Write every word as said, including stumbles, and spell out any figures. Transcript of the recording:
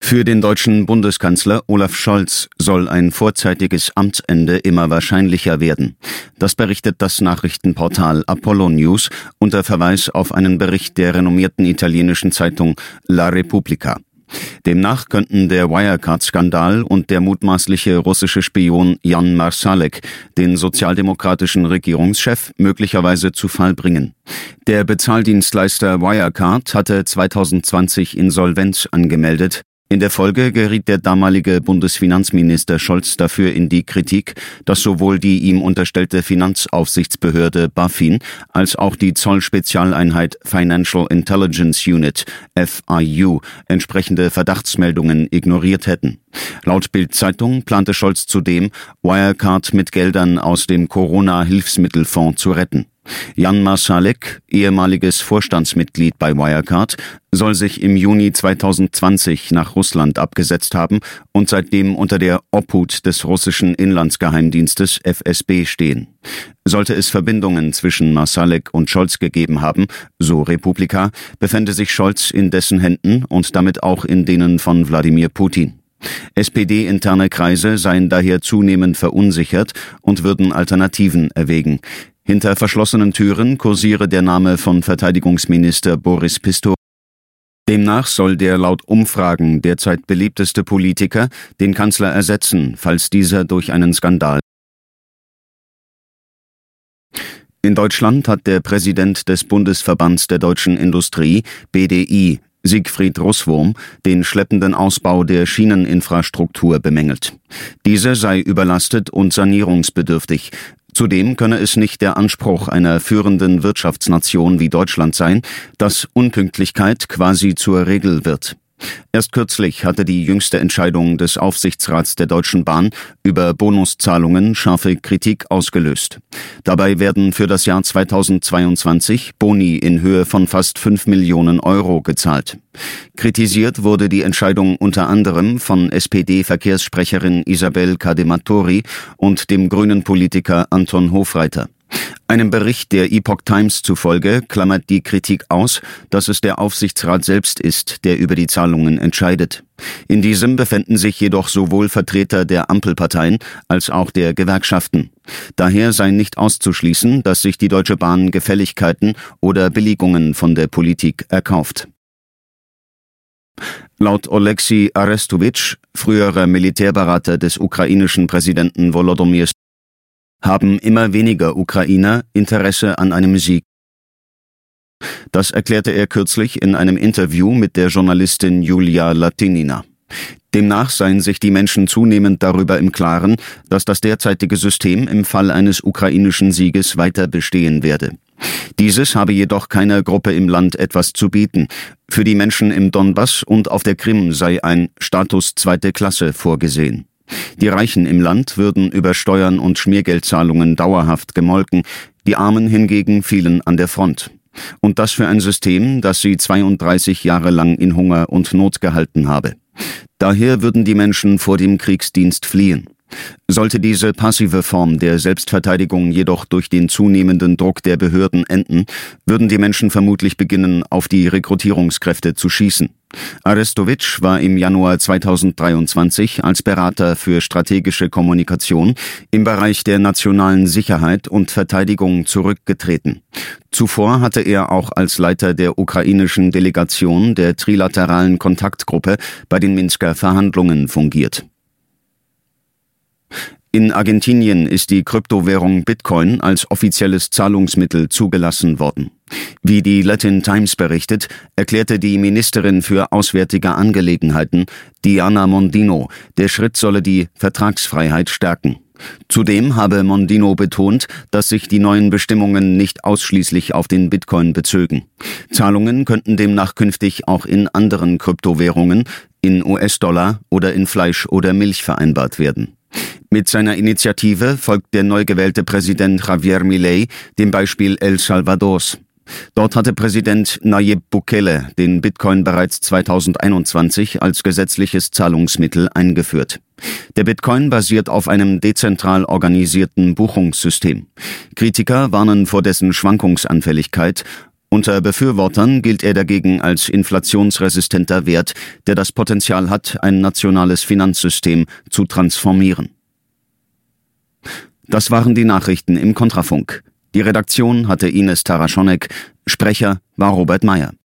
Für den deutschen Bundeskanzler Olaf Scholz soll ein vorzeitiges Amtsende immer wahrscheinlicher werden. Das berichtet das Nachrichtenportal Apollo News unter Verweis auf einen Bericht der renommierten italienischen Zeitung La Repubblica. Demnach könnten der Wirecard-Skandal und der mutmaßliche russische Spion Jan Marsalek den sozialdemokratischen Regierungschef möglicherweise zu Fall bringen. Der Bezahldienstleister Wirecard hatte zweitausendzwanzig Insolvenz angemeldet. In der Folge geriet der damalige Bundesfinanzminister Scholz dafür in die Kritik, dass sowohl die ihm unterstellte Finanzaufsichtsbehörde BaFin als auch die Zollspezialeinheit Financial Intelligence Unit F I U entsprechende Verdachtsmeldungen ignoriert hätten. Laut Bild-Zeitung plante Scholz zudem, Wirecard mit Geldern aus dem Corona-Hilfsmittelfonds zu retten. Jan Marsalek, ehemaliges Vorstandsmitglied bei Wirecard, soll sich im Juni zweitausendzwanzig nach Russland abgesetzt haben und seitdem unter der Obhut des russischen Inlandsgeheimdienstes F S B stehen. Sollte es Verbindungen zwischen Marsalek und Scholz gegeben haben, so Republika, befände sich Scholz in dessen Händen und damit auch in denen von Wladimir Putin. S P D-interne Kreise seien daher zunehmend verunsichert und würden Alternativen erwägen. Hinter verschlossenen Türen kursiere der Name von Verteidigungsminister Boris Pistorius. Demnach soll der laut Umfragen derzeit beliebteste Politiker den Kanzler ersetzen, falls dieser durch einen Skandal. In Deutschland hat der Präsident des Bundesverbands der deutschen Industrie, B D I, Siegfried Russwurm, den schleppenden Ausbau der Schieneninfrastruktur bemängelt. Diese sei überlastet und sanierungsbedürftig. Zudem könne es nicht der Anspruch einer führenden Wirtschaftsnation wie Deutschland sein, dass Unpünktlichkeit quasi zur Regel wird. Erst kürzlich hatte die jüngste Entscheidung des Aufsichtsrats der Deutschen Bahn über Bonuszahlungen scharfe Kritik ausgelöst. Dabei werden für das Jahr zweitausendzweiundzwanzig Boni in Höhe von fast fünf Millionen Euro gezahlt. Kritisiert wurde die Entscheidung unter anderem von S P D-Verkehrssprecherin Isabel Cadematori und dem grünen Politiker Anton Hofreiter. Einem Bericht der Epoch Times zufolge klammert die Kritik aus, dass es der Aufsichtsrat selbst ist, der über die Zahlungen entscheidet. In diesem befänden sich jedoch sowohl Vertreter der Ampelparteien als auch der Gewerkschaften. Daher sei nicht auszuschließen, dass sich die Deutsche Bahn Gefälligkeiten oder Billigungen von der Politik erkauft. Laut Oleksiy Arestowitsch, früherer Militärberater des ukrainischen Präsidenten Volodymyr, haben immer weniger Ukrainer Interesse an einem Sieg. Das erklärte er kürzlich in einem Interview mit der Journalistin Julia Latynina. Demnach seien sich die Menschen zunehmend darüber im Klaren, dass das derzeitige System im Fall eines ukrainischen Sieges weiter bestehen werde. Dieses habe jedoch keiner Gruppe im Land etwas zu bieten. Für die Menschen im Donbass und auf der Krim sei ein Status zweite Klasse vorgesehen. Die Reichen im Land würden über Steuern und Schmiergeldzahlungen dauerhaft gemolken, die Armen hingegen fielen an der Front. Und das für ein System, das sie zweiunddreißig Jahre lang in Hunger und Not gehalten habe. Daher würden die Menschen vor dem Kriegsdienst fliehen. Sollte diese passive Form der Selbstverteidigung jedoch durch den zunehmenden Druck der Behörden enden, würden die Menschen vermutlich beginnen, auf die Rekrutierungskräfte zu schießen. Arestowitsch war im Januar zweitausenddreiundzwanzig als Berater für strategische Kommunikation im Bereich der nationalen Sicherheit und Verteidigung zurückgetreten. Zuvor hatte er auch als Leiter der ukrainischen Delegation der trilateralen Kontaktgruppe bei den Minsker Verhandlungen fungiert. In Argentinien ist die Kryptowährung Bitcoin als offizielles Zahlungsmittel zugelassen worden. Wie die Latin Times berichtet, erklärte die Ministerin für Auswärtige Angelegenheiten, Diana Mondino, der Schritt solle die Vertragsfreiheit stärken. Zudem habe Mondino betont, dass sich die neuen Bestimmungen nicht ausschließlich auf den Bitcoin bezögen. Zahlungen könnten demnach künftig auch in anderen Kryptowährungen, in U S-Dollar oder in Fleisch oder Milch vereinbart werden. Mit seiner Initiative folgt der neu gewählte Präsident Javier Milei dem Beispiel El Salvadors. Dort hatte Präsident Nayib Bukele den Bitcoin bereits zweitausendeinundzwanzig als gesetzliches Zahlungsmittel eingeführt. Der Bitcoin basiert auf einem dezentral organisierten Buchungssystem. Kritiker warnen vor dessen Schwankungsanfälligkeit Unter Befürwortern gilt er dagegen als inflationsresistenter Wert, der das Potenzial hat, ein nationales Finanzsystem zu transformieren. Das waren die Nachrichten im Kontrafunk. Die Redaktion hatte Ines Taraschonek, Sprecher war Robert Meyer.